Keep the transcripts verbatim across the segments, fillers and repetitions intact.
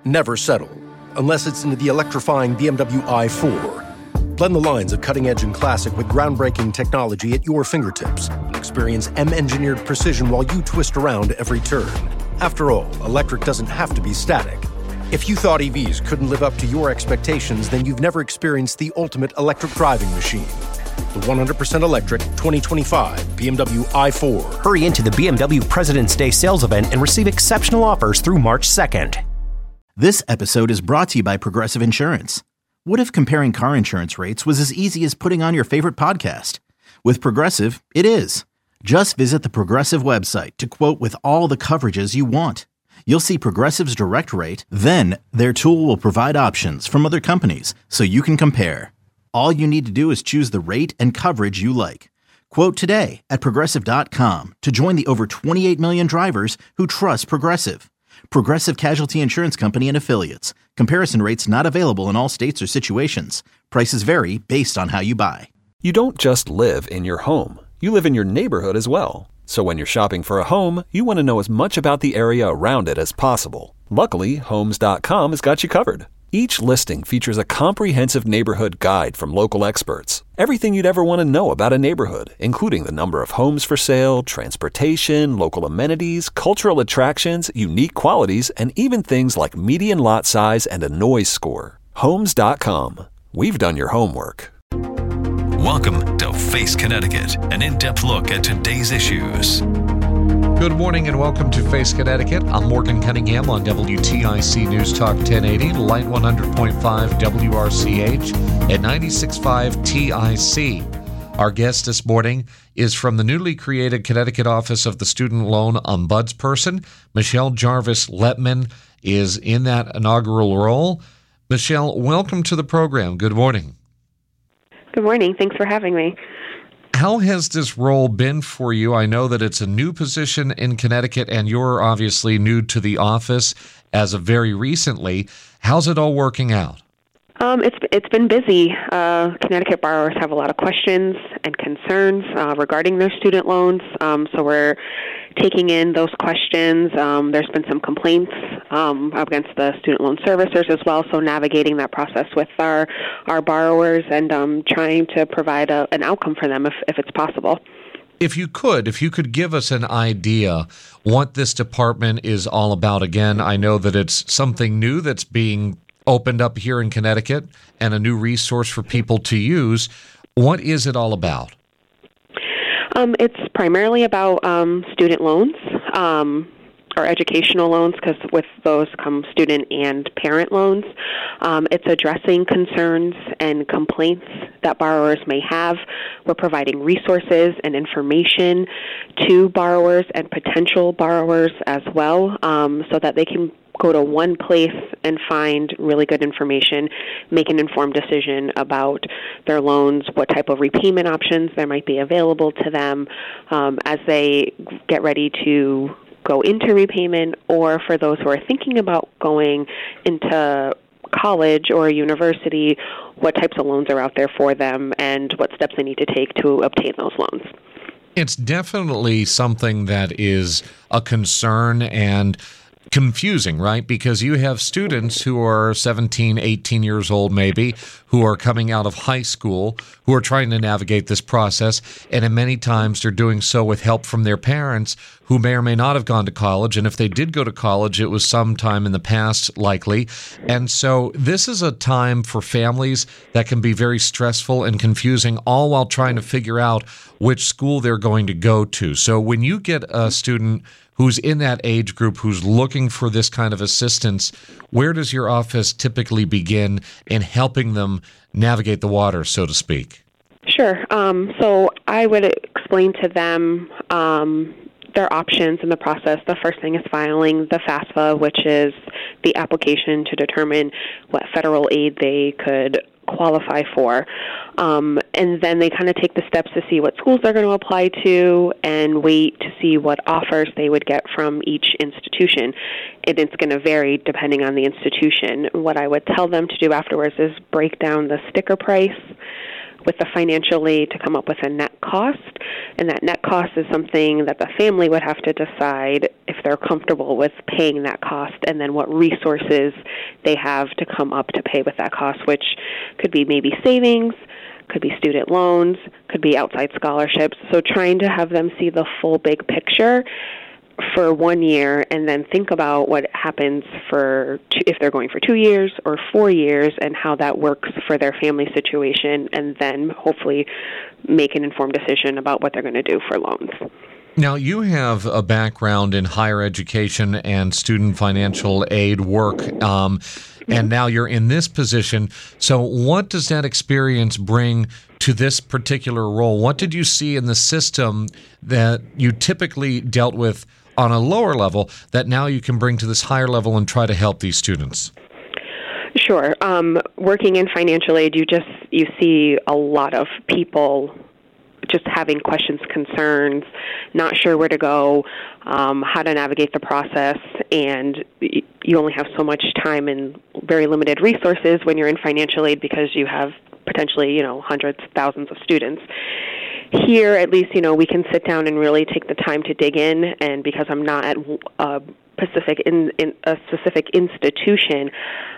never settle, unless it's into the electrifying B M W i four. Blend the lines of cutting-edge and classic with groundbreaking technology at your fingertips. Experience M-engineered precision while you twist around every turn. After all, electric doesn't have to be static. If you thought E Vs couldn't live up to your expectations, then you've never experienced the ultimate electric driving machine. The one hundred percent electric twenty twenty-five B M W i four. Hurry into the B M W President's Day sales event and receive exceptional offers through March second. This episode is brought to you by Progressive Insurance. What if comparing car insurance rates was as easy as putting on your favorite podcast? With Progressive, it is. Just visit the Progressive website to quote with all the coverages you want. You'll see Progressive's direct rate, then their tool will provide options from other companies so you can compare. All you need to do is choose the rate and coverage you like. Quote today at Progressive dot com to join the over twenty-eight million drivers who trust Progressive. Progressive Casualty Insurance Company and Affiliates. Comparison rates not available in all states or situations. Prices vary based on how you buy. You don't just live in your home. You live in your neighborhood as well. So when you're shopping for a home, you want to know as much about the area around it as possible. Luckily, Homes dot com has got you covered. Each listing features a comprehensive neighborhood guide from local experts. Everything you'd ever want to know about a neighborhood, including the number of homes for sale, transportation, local amenities, cultural attractions, unique qualities, and even things like median lot size and a noise score. Homes dot com. We've done your homework. Welcome to Face Connecticut, an in-depth look at today's issues. Good morning and welcome to Face Connecticut. I'm Morgan Cunningham on W T I C News Talk ten eighty, Light one hundred point five W R C H at ninety-six point five T I C. Our guest this morning is from the newly created Connecticut Office of the Student Loan Ombudsperson. Michelle Jarvis Letman is in that inaugural role. Michelle, welcome to the program. Good morning. Good morning. Thanks for having me. How has this role been for you? I know that it's a new position in Connecticut, and you're obviously new to the office as of very recently. How's it all working out? Um, it's it's been busy. Uh, Connecticut borrowers have a lot of questions and concerns uh, regarding their student loans, um, so we're taking in those questions. Um, there's been some complaints um, against the student loan servicers as well, so navigating that process with our, our borrowers and um, trying to provide a, an outcome for them if, if it's possible. If you could, if you could give us an idea what this department is all about. Again, I know that it's something new that's being opened up here in Connecticut and a new resource for people to use. What is it all about? Um, it's primarily about um, student loans um, or educational loans, because with those come student and parent loans. Um, it's addressing concerns and complaints that borrowers may have. We're providing resources and information to borrowers and potential borrowers as well, um, so that they can go to one place and find really good information, make an informed decision about their loans, what type of repayment options there might be available to them um, as they get ready to go into repayment, or for those who are thinking about going into college or university, what types of loans are out there for them and what steps they need to take to obtain those loans. It's definitely something that is a concern and confusing, right? Because you have students who are seventeen, eighteen years old maybe, who are coming out of high school, who are trying to navigate this process, and in many times they're doing so with help from their parents who may or may not have gone to college, and if they did go to college, it was sometime in the past likely. And so this is a time for families that can be very stressful and confusing, all while trying to figure out which school they're going to go to. So when you get a student who's in that age group, who's looking for this kind of assistance, where does your office typically begin in helping them navigate the water, so to speak? Sure. Um, so I would explain to them um, their options in the process. The first thing is filing the FAFSA, which is the application to determine what federal aid they could qualify for. Um, and then they kind of take the steps to see what schools they're going to apply to and wait to see what offers they would get from each institution. And it's going to vary depending on the institution. What I would tell them to do afterwards is break down the sticker price with the financial aid to come up with a net cost. And that net cost is something that the family would have to decide if they're comfortable with paying that cost, and then what resources they have to come up to pay with that cost, which could be maybe savings, could be student loans, could be outside scholarships. So trying to have them see the full big picture for one year and then think about what happens for two, if they're going for two years or four years and how that works for their family situation, and then hopefully make an informed decision about what they're going to do for loans. Now, you have a background in higher education and student financial aid work, um, and now you're in this position. So what does that experience bring to this particular role? What did you see in the system that you typically dealt with on a lower level that now you can bring to this higher level and try to help these students? Sure. Um, working in financial aid, you just you see a lot of people just having questions, concerns, not sure where to go, um, how to navigate the process, and you only have so much time and very limited resources when you're in financial aid because you have potentially, you know, hundreds, thousands of students. Here, at least, you know, we can sit down and really take the time to dig in, and because I'm not at a specific in, in a specific institution,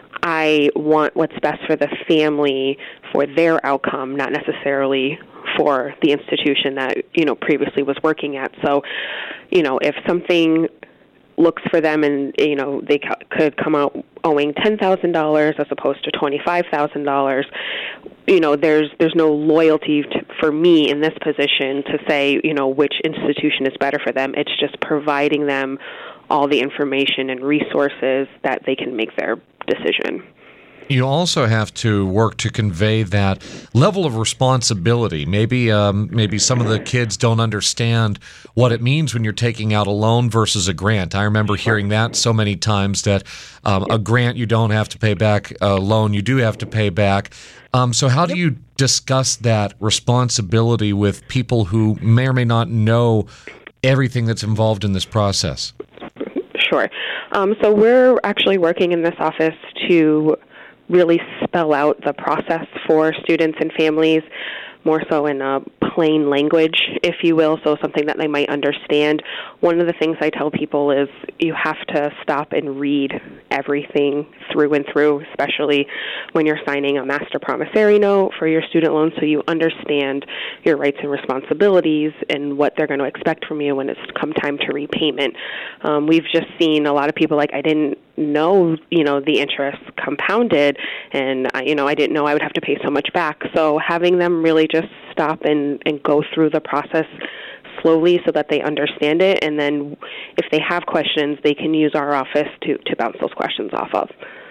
I want what's best for the family, for their outcome, not necessarily for the institution that, you know, previously was working at. So, you know, if something looks for them and, you know, they co- could come out owing ten thousand dollars as opposed to twenty-five thousand dollars, you know, there's there's no loyalty to, for me in this position to say, you know, which institution is better for them. It's just providing them all the information and resources that they can make their decision. You also have to work to convey that level of responsibility. Maybe um, maybe some of the kids don't understand what it means when you're taking out a loan versus a grant. I remember hearing that so many times, that um, a grant you don't have to pay back, a loan you do have to pay back. Um, so how do you discuss that responsibility with people who may or may not know everything that's involved in this process? Sure. Um, so we're actually working in this office to really spell out the process for students and families, more so in a plain language, if you will, so something that they might understand. One of the things I tell people is you have to stop and read everything through and through, especially when you're signing a master promissory note for your student loan, so you understand your rights and responsibilities and what they're going to expect from you when it's come time to repayment. Um, we've just seen a lot of people like, I didn't know, you know, the interest compounded, and, uh, you know, I didn't know I would have to pay so much back. So having them really just stop and, and go through the process slowly so that they understand it, and then if they have questions, they can use our office to, to bounce those questions off of.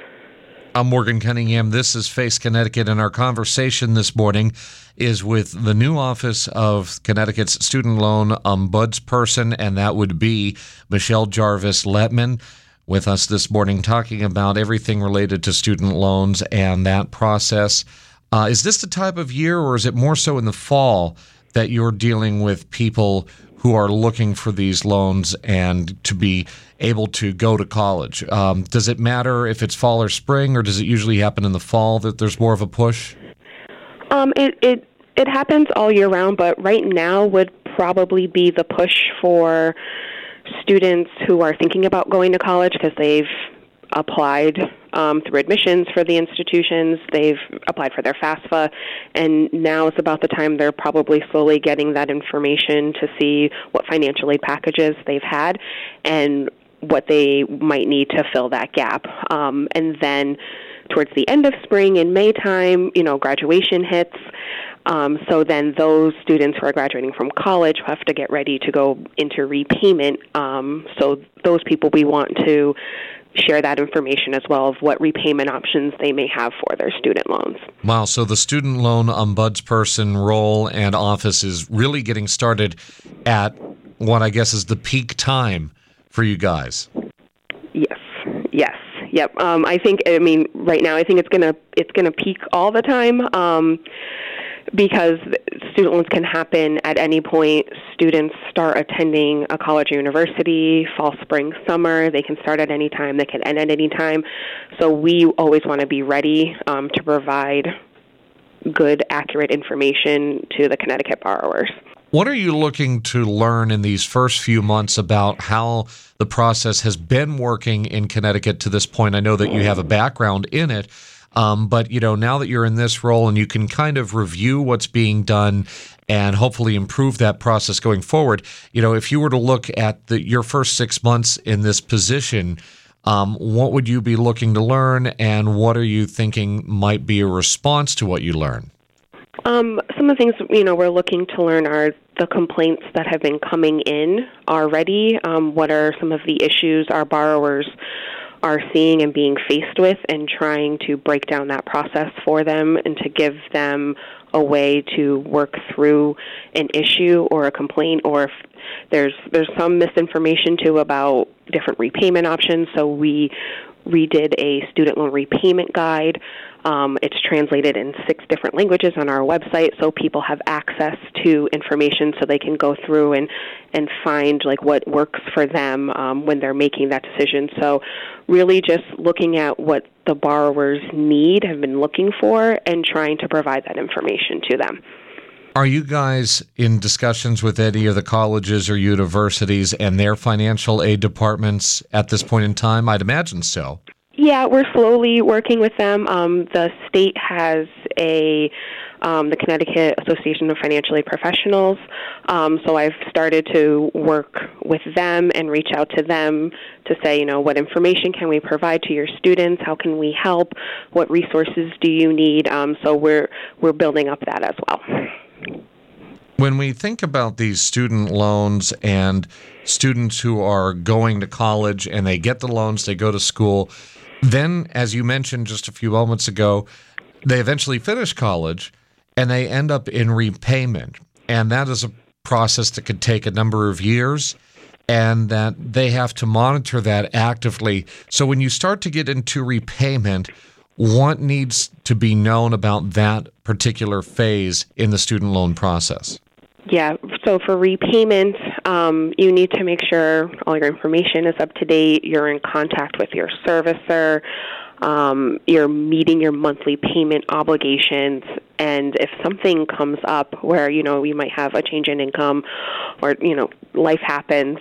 I'm Morgan Cunningham. This is Face Connecticut, and our conversation this morning is with the new office of Connecticut's student loan ombudsperson, and that would be Michelle Jarvis Letman, with us this morning talking about everything related to student loans and that process. Uh, is this the type of year, or is it more so in the fall, that you're dealing with people who are looking for these loans and to be able to go to college? Um, does it matter if it's fall or spring, or does it usually happen in the fall that there's more of a push? Um, it, it, it happens all year round, but right now would probably be the push for students who are thinking about going to college because they've applied um, through admissions for the institutions, they've applied for their FAFSA, and now is about the time they're probably slowly getting that information to see what financial aid packages they've had and what they might need to fill that gap. Um, and then towards the end of spring and May time, you know, graduation hits. Um, so then those students who are graduating from college have to get ready to go into repayment. Um, so those people, we want to share that information as well of what repayment options they may have for their student loans. Wow, so the student loan ombudsperson role and office is really getting started at what I guess is the peak time for you guys. Yes, yes. Yep. Um, I think, I mean, right now I think it's gonna it's gonna peak all the time um, because student loans can happen at any point. Students start attending a college or university, fall, spring, summer. They can start at any time. They can end at any time. So we always want to be ready um, to provide good, accurate information to the Connecticut borrowers. What are you looking to learn in these first few months about how the process has been working in Connecticut to this point? I know that you have a background in it, um, but you know, now that you're in this role and you can kind of review what's being done and hopefully improve that process going forward. You know, if you were to look at the, your first six months in this position, um, what would you be looking to learn, and what are you thinking might be a response to what you learn? Um, some of the things, you know, we're looking to learn are the complaints that have been coming in already. Um, what are some of the issues our borrowers are seeing and being faced with, and trying to break down that process for them and to give them a way to work through an issue or a complaint, or if there's there's some misinformation too about different repayment options. So we redid a student loan repayment guide. Um, it's translated in six different languages on our website, so people have access to information so they can go through and, and find like what works for them um, when they're making that decision. So really just looking at what the borrowers need, have been looking for, and trying to provide that information to them. Are you guys in discussions with any of the colleges or universities and their financial aid departments at this point in time? I'd imagine so. Yeah, we're slowly working with them. Um, the state has a, um, the Connecticut Association of Financial Aid Professionals, um, so I've started to work with them and reach out to them to say, you know, what information can we provide to your students? How can we help? What resources do you need? Um, so we're we're building up that as well. When we think about these student loans and students who are going to college and they get the loans, they go to school, then, as you mentioned just a few moments ago, they eventually finish college and they end up in repayment. And that is a process that could take a number of years, and that they have to monitor that actively. So when you start to get into repayment, what needs to be known about that particular phase in the student loan process? Yeah, so for repayment, um, you need to make sure all your information is up to date, you're in contact with your servicer, um, you're meeting your monthly payment obligations, and if something comes up where, you know, you might have a change in income or, you know, life happens,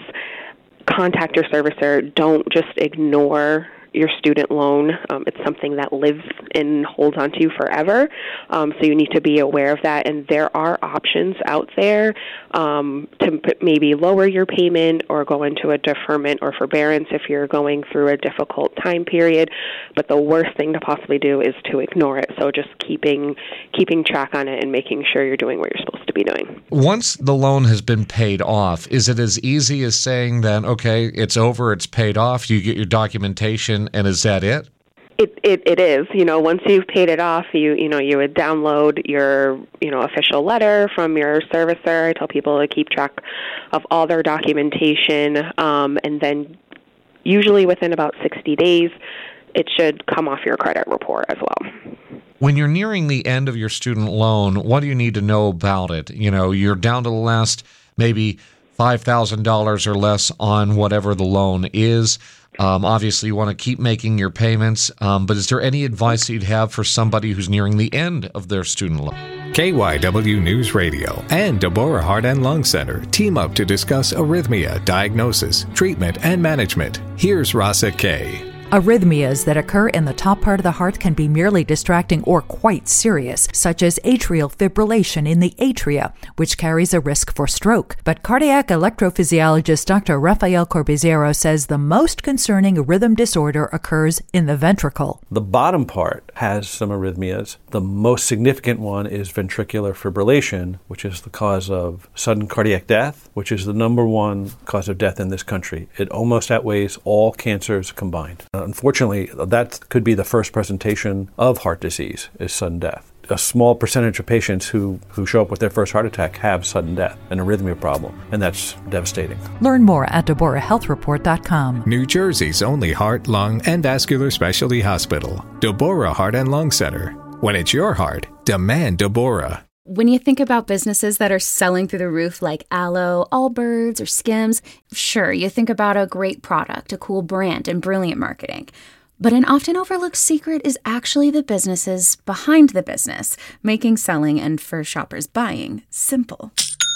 contact your servicer. Don't just ignore your student loan. Um, it's something that lives and holds on to you forever. Um, so you need to be aware of that. And there are options out there um, to maybe lower your payment or go into a deferment or forbearance if you're going through a difficult time period. But the worst thing to possibly do is to ignore it. So just keeping keeping track on it and making sure you're doing what you're supposed to be doing. Once the loan has been paid off, is it as easy as saying that, okay, it's over, it's paid off, you get your documentation, and is that it? It, it it is. You know, once you've paid it off, you you know you would download your you know official letter from your servicer. I tell people to keep track of all their documentation, um, and then usually within about sixty days, it should come off your credit report as well. When you're nearing the end of your student loan, what do you need to know about it? You know, you're down to the last maybe five thousand dollars or less on whatever the loan is. Um, obviously, you want to keep making your payments, um, but is there any advice that you'd have for somebody who's nearing the end of their student loan? K Y W News Radio and Deborah Heart and Lung Center team up to discuss arrhythmia, diagnosis, treatment, and management. Here's Rasa K. Arrhythmias that occur in the top part of the heart can be merely distracting or quite serious, such as atrial fibrillation in the atria, which carries a risk for stroke. But cardiac electrophysiologist Doctor Rafael Corbizero says the most concerning rhythm disorder occurs in the ventricle. The bottom part has some arrhythmias. The most significant one is ventricular fibrillation, which is the cause of sudden cardiac death, which is the number one cause of death in this country. It almost outweighs all cancers combined. Unfortunately, that could be the first presentation of heart disease, is sudden death. A small percentage of patients who, who show up with their first heart attack have sudden death, an arrhythmia problem, and that's devastating. Learn more at Deborah Health Report dot com. New Jersey's only heart, lung, and vascular specialty hospital, Deborah Heart and Lung Center. When it's your heart, demand Deborah. When you think about businesses that are selling through the roof like Aloe, Allbirds, or Skims, sure, you think about a great product, a cool brand, and brilliant marketing. But an often overlooked secret is actually the businesses behind the business, making selling and for shoppers buying simple.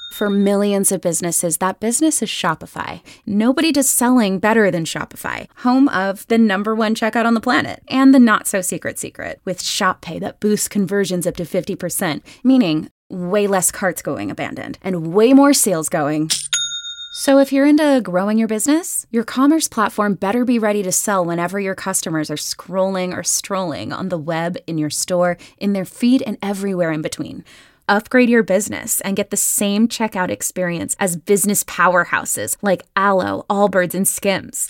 For millions of businesses, that business is Shopify. Nobody does selling better than Shopify, home of the number one checkout on the planet and the not-so-secret secret with Shop Pay that boosts conversions up to fifty percent, meaning way less carts going abandoned and way more sales going. So if you're into growing your business, your commerce platform better be ready to sell whenever your customers are scrolling or strolling on the web, in your store, in their feed, and everywhere in between. Upgrade your business and get the same checkout experience as business powerhouses like Alo, Allbirds, and Skims.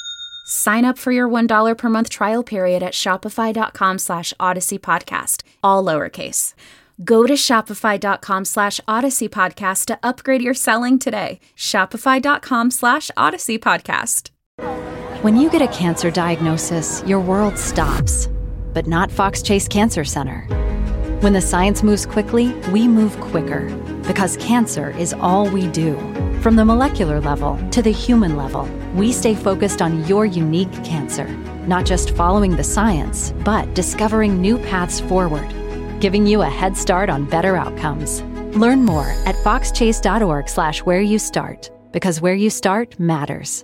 Sign up for your one dollar per month trial period at shopify.com slash Odyssey Podcast, all lowercase. Go to shopify.com slash Odyssey Podcast to upgrade your selling today. Shopify.com slash Odyssey Podcast. When you get a cancer diagnosis, your world stops, but not Fox Chase Cancer Center. When the science moves quickly, we move quicker, because cancer is all we do. From the molecular level to the human level, we stay focused on your unique cancer, not just following the science, but discovering new paths forward, giving you a head start on better outcomes. Learn more at foxchase.org slash where you start, because where you start matters.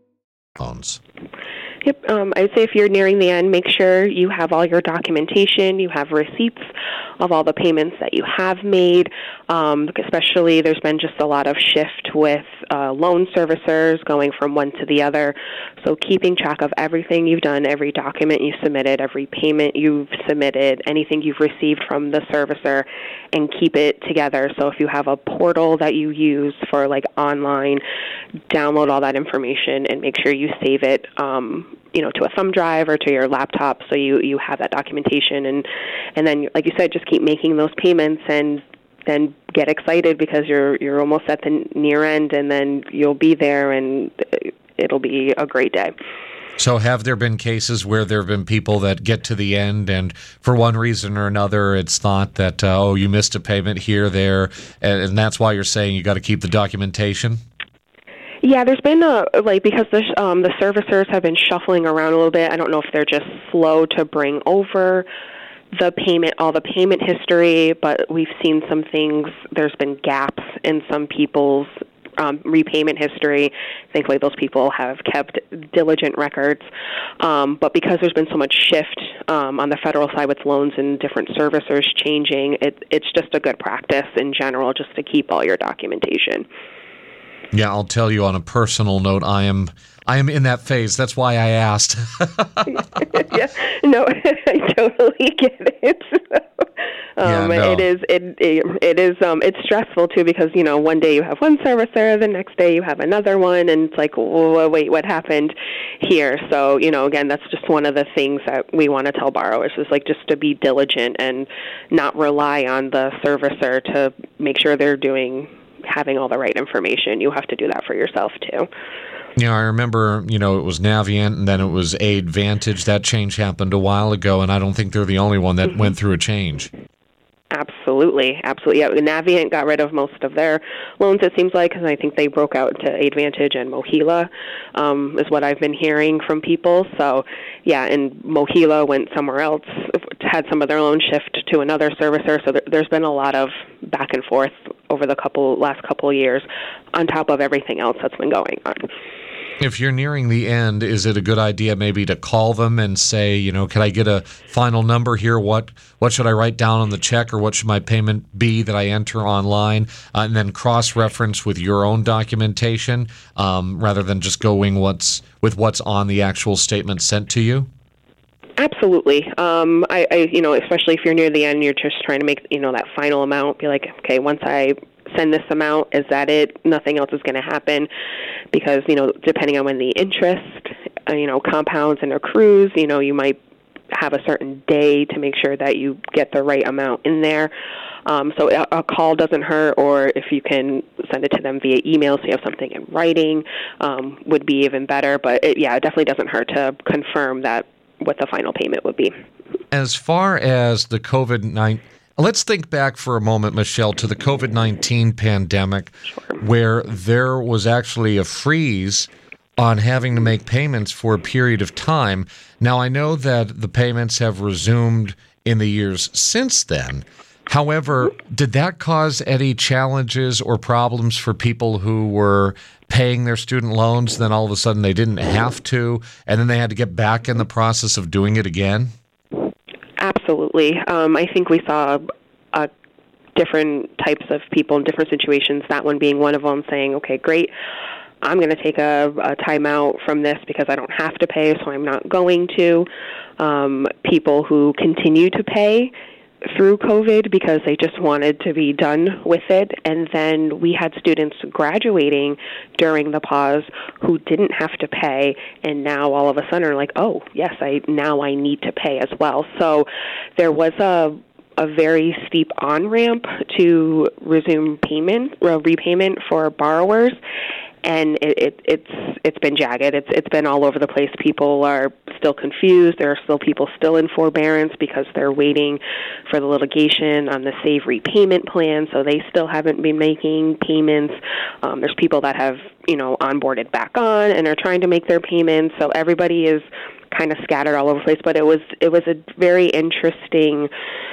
Phones. Yep. Um, I'd say if you're nearing the end, make sure you have all your documentation, you have receipts of all the payments that you have made. Um, especially, there's been just a lot of shift with uh, loan servicers going from one to the other. So keeping track of everything you've done, every document you submitted, every payment you've submitted, anything you've received from the servicer, and keep it together. So if you have a portal that you use for like online, download all that information and make sure you save it, um, you know, to a thumb drive or to your laptop, so you, you have that documentation. And, and then, like you said, just keep making those payments and then get excited because you're you're almost at the near end, and then you'll be there and it'll be a great day. So have there been cases where there have been people that get to the end and for one reason or another it's thought that, uh, oh, you missed a payment here, there, and, and that's why you're saying you got to keep the documentation? Yeah, there's been a, like, because the um, the servicers have been shuffling around a little bit. I don't know if they're just slow to bring over the payment, all the payment history, but we've seen some things. There's been gaps in some people's um, repayment history. Thankfully, those people have kept diligent records. Um, but because there's been so much shift um, on the federal side with loans and different servicers changing, it, it's just a good practice in general just to keep all your documentation. Yeah, I'll tell you on a personal note, I am I am in that phase. That's why I asked. Yeah, no, I totally get it. um, yeah, no. It is it it, it is um it's stressful too because you know one day you have one servicer, the next day you have another one, and it's like, well, wait, what happened here? So you know, again, that's just one of the things that we want to tell borrowers is like just to be diligent and not rely on the servicer to make sure they're doing. having all the right information. You have to do that for yourself too. You know, I remember, you know, it was Navient and then it was Aidvantage. That change happened a while ago, and I don't think they're the only one that mm-hmm. went through a change. Absolutely, absolutely. Yeah, Navient got rid of most of their loans, it seems like, because I think they broke out to Aidvantage and Mohila, um, is what I've been hearing from people. So, yeah, and Mohila went somewhere else, had some of their loans shift to another servicer. So there, there's been a lot of back and forth over the couple last couple of years, on top of everything else that's been going on. If you're nearing the end, is it a good idea maybe to call them and say, you know, can I get a final number here? What what should I write down on the check, or what should my payment be that I enter online? Uh, and then cross-reference with your own documentation um, rather than just going what's with what's on the actual statement sent to you? Absolutely. Um, I, I, you know, especially if you're near the end, you're just trying to make, you know, that final amount. Be like, okay, once I send this amount, is that it? Nothing else is going to happen, because, you know, depending on when the interest, uh, you know, compounds and accrues, you know, you might have a certain day to make sure that you get the right amount in there. Um, so a, a call doesn't hurt, or if you can send it to them via email so you have something in writing, um, would be even better. But it, yeah, it definitely doesn't hurt to confirm that what the final payment would be. As far as the COVID nineteen, let's think back for a moment, Michelle, to the COVID nineteen pandemic, sure. where there was actually a freeze on having to make payments for a period of time. Now, I know that the payments have resumed in the years since then. However, did that cause any challenges or problems for people who were paying their student loans, then all of a sudden they didn't have to, and then they had to get back in the process of doing it again? Absolutely. Um, I think we saw a different types of people in different situations, that one being one of them, saying, okay, great, I'm going to take a, a time out from this because I don't have to pay, so I'm not going to. Um, people who continue to pay through COVID because they just wanted to be done with it. And then we had students graduating during the pause who didn't have to pay, and now all of a sudden are like, oh, yes, I now I need to pay as well. So there was a a very steep on-ramp to resume payment, or repayment for borrowers. And it, it, it's it's been jagged. It's it's been all over the place. People are still confused. There are still people still in forbearance because they're waiting for the litigation on the Save repayment plan. So they still haven't been making payments. Um, there's people that have you know onboarded back on and are trying to make their payments. So everybody is kind of scattered all over the place. But it was it was a very interesting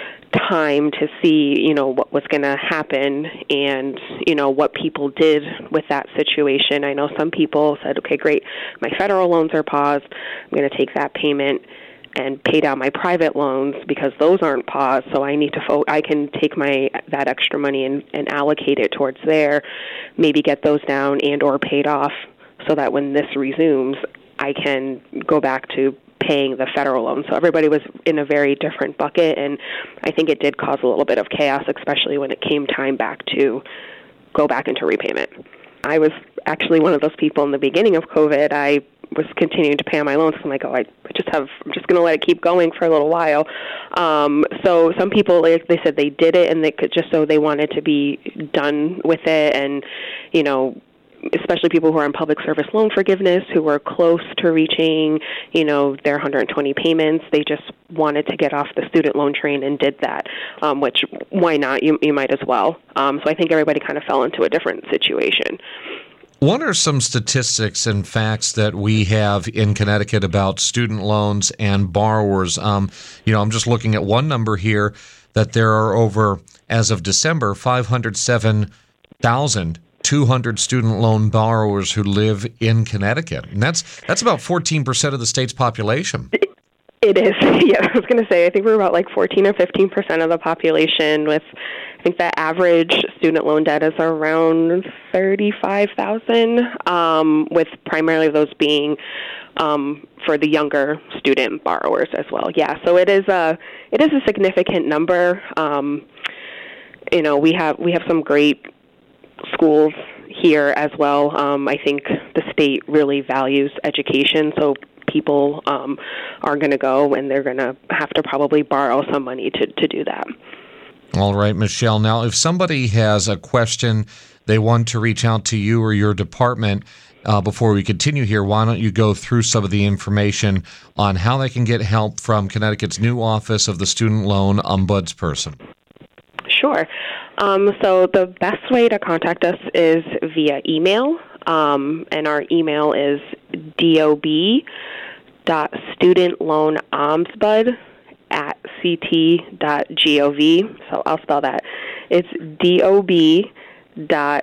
time to see, you know, what was going to happen and, you know, what people did with that situation. I know some people said, okay, great, my federal loans are paused. I'm going to take that payment and pay down my private loans because those aren't paused. So I need to, fo- I can take my, that extra money and, and allocate it towards there, maybe get those down and or paid off so that when this resumes, I can go back to paying the federal loan. So everybody was in a very different bucket, and I think it did cause a little bit of chaos, especially when it came time back to go back into repayment. I was actually one of those people in the beginning of COVID. I was continuing to pay on my loans. I'm like, oh, I just have, I'm just going to let it keep going for a little while. Um, so some people, like they said, they did it, and they could just so they wanted to be done with it, and you know. Especially people who are on public service loan forgiveness, who were close to reaching, you know, their one hundred twenty payments. They just wanted to get off the student loan train and did that, um, which, why not? You, you might as well. Um, so I think everybody kind of fell into a different situation. What are some statistics and facts that we have in Connecticut about student loans and borrowers? Um, you know, I'm just looking at one number here, that there are over, as of December, five hundred seven thousand two hundred student loan borrowers who live in Connecticut. And that's that's about fourteen percent of the state's population. It is. Yeah, I was going to say, I think we're about like fourteen or fifteen percent of the population with, I think the average student loan debt is around thirty-five thousand, um, with primarily those being um, for the younger student borrowers as well. Yeah, so it is a, it is a significant number. Um, you know, we have we have some great schools here as well. Um, I think the state really values education, so people um, are going to go and they're going to have to probably borrow some money to, to do that. All right, Michelle. Now, if somebody has a question, they want to reach out to you or your department, uh, before we continue here, why don't you go through some of the information on how they can get help from Connecticut's new Office of the Student Loan Ombudsperson? Sure. Um, so the best way to contact us is via email, um, and our email is dob.studentloanomsbud at ct.gov. So I'll spell that. It's dob dot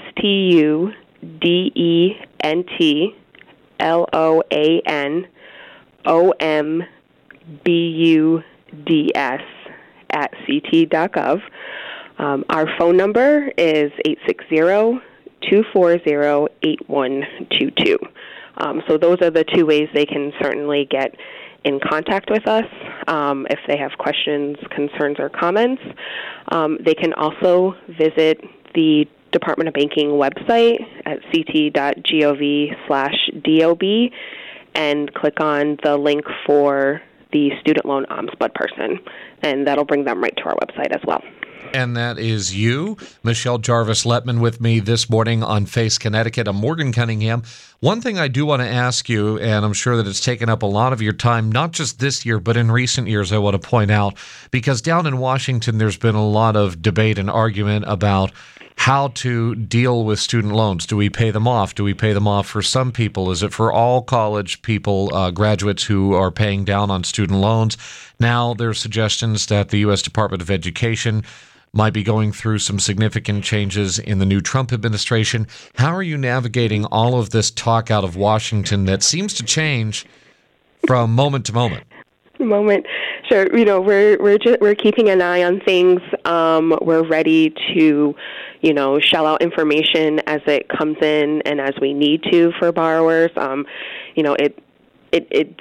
studentloanombuds at ct.gov. Um, our phone number is eight six zero, two four zero, eight one two two. Um, so those are the two ways they can certainly get in contact with us um, if they have questions, concerns, or comments. Um, they can also visit the Department of Banking website at ct.gov slash dob and click on the link for the Student Loan Ombudsperson, and that'll bring them right to our website as well. And that is you, Michelle Jarvis-Letman, with me this morning on Face Connecticut. I'm Morgan Cunningham. One thing I do want to ask you, and I'm sure that it's taken up a lot of your time, not just this year, but in recent years, I want to point out, because down in Washington, there's been a lot of debate and argument about how to deal with student loans. Do we pay them off? Do we pay them off for some people? Is it for all college people, uh, graduates who are paying down on student loans? Now there are suggestions that the U S Department of Education might be going through some significant changes in the new Trump administration. How are you navigating all of this talk out of Washington that seems to change from moment to moment? Moment. Sure. You know, we're we're just, we're keeping an eye on things. Um, we're ready to, you know, shell out information as it comes in and as we need to for borrowers. Um, you know, it it it's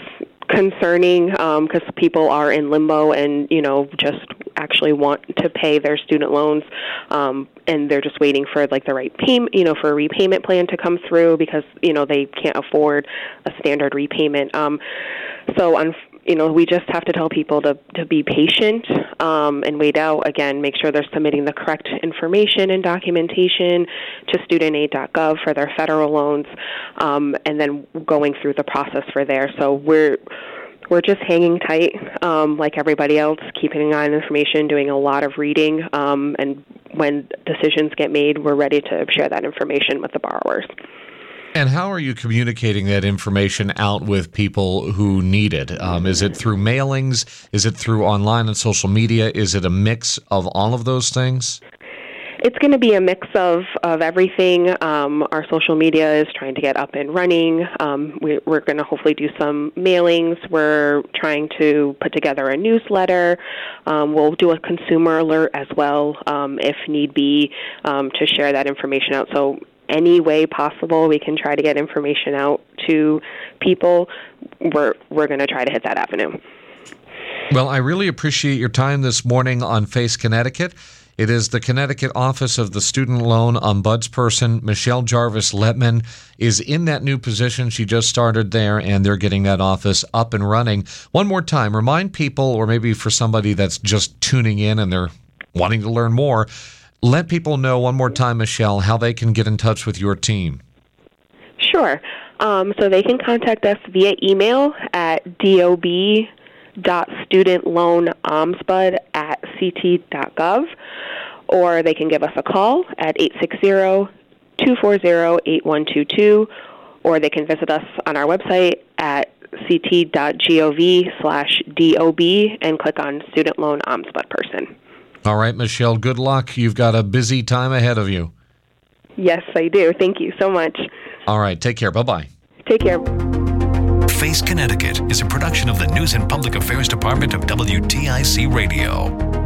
concerning because um, people are in limbo and, you know, just actually want to pay their student loans, um, and they're just waiting for like the right payment, you know, for a repayment plan to come through because, you know, they can't afford a standard repayment. Um, so, un- you know, we just have to tell people to, to be patient um, and wait out. Again, make sure they're submitting the correct information and documentation to student aid dot gov for their federal loans, um, and then going through the process for there. So we're we're just hanging tight, um, like everybody else, keeping an eye on information, doing a lot of reading, um, and when decisions get made, we're ready to share that information with the borrowers. And how are you communicating that information out with people who need it? Um, is it through mailings? Is it through online and social media? Is it a mix of all of those things? It's going to be a mix of, of everything. Um, our social media is trying to get up and running. Um, we, we're going to hopefully do some mailings. We're trying to put together a newsletter. Um, we'll do a consumer alert as well, um, if need be, um, to share that information out. So any way possible we can try to get information out to people, we're we're going to try to hit that avenue. Well, I really appreciate your time this morning on Face Connecticut. It is the Connecticut office of the Student Loan Ombudsperson. Michelle Jarvis Letman is in that new position. She just started there, and they're getting that office up and running. One more time, remind people, or maybe for somebody that's just tuning in and they're wanting to learn more, let people know one more time, Michelle, how they can get in touch with your team. Sure. Um, so they can contact us via email at dob dot student loan omsbud at c t dot gov, or they can give us a call at eight six zero, two four zero, eight one two two, or they can visit us on our website at ct dot gov slash dob and click on Student Loan Ombudsperson. All right, Michelle, good luck. You've got a busy time ahead of you. Yes, I do. Thank you so much. All right, take care. Bye-bye. Take care. Face Connecticut is a production of the News and Public Affairs Department of W T I C Radio.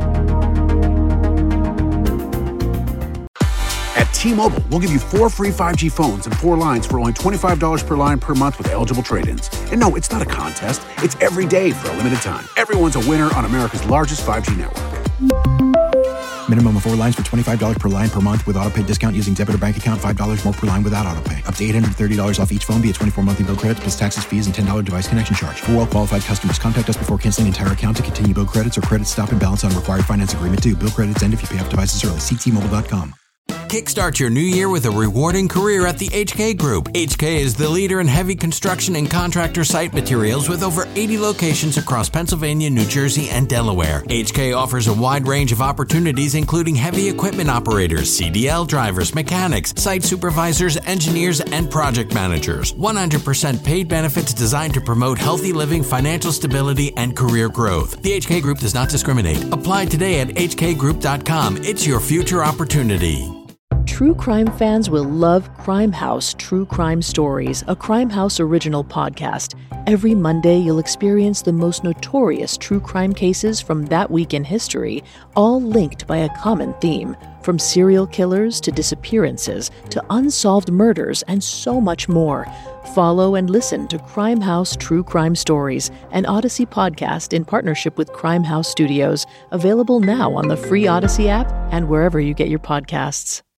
At T-Mobile, we'll give you four free five G phones and four lines for only twenty-five dollars per line per month with eligible trade-ins. And no, it's not a contest. It's every day for a limited time. Everyone's a winner on America's largest five G network. Minimum of four lines for twenty-five dollars per line per month with autopay discount using debit or bank account. five dollars more per line without autopay. Up to eight hundred thirty dollars off each phone via twenty-four monthly bill credits plus taxes, fees, and ten dollars device connection charge. For well-qualified customers, contact us before canceling entire account to continue bill credits or credit stop and balance on required finance agreement due. Bill credits end if you pay off devices early. See T Mobile dot com. Kickstart your new year with a rewarding career at the H K Group. H K is the leader in heavy construction and contractor site materials with over eighty locations across Pennsylvania, New Jersey, and Delaware. H K offers a wide range of opportunities including heavy equipment operators, C D L drivers, mechanics, site supervisors, engineers, and project managers. one hundred percent paid benefits designed to promote healthy living, financial stability, and career growth. The H K Group does not discriminate. Apply today at h k group dot com. It's your future opportunity. True crime fans will love Crime House True Crime Stories, a Crime House original podcast. Every Monday, you'll experience the most notorious true crime cases from that week in history, all linked by a common theme. From serial killers to disappearances to unsolved murders and so much more. Follow and listen to Crime House True Crime Stories, an Odyssey podcast in partnership with Crime House Studios, available now on the free Odyssey app and wherever you get your podcasts.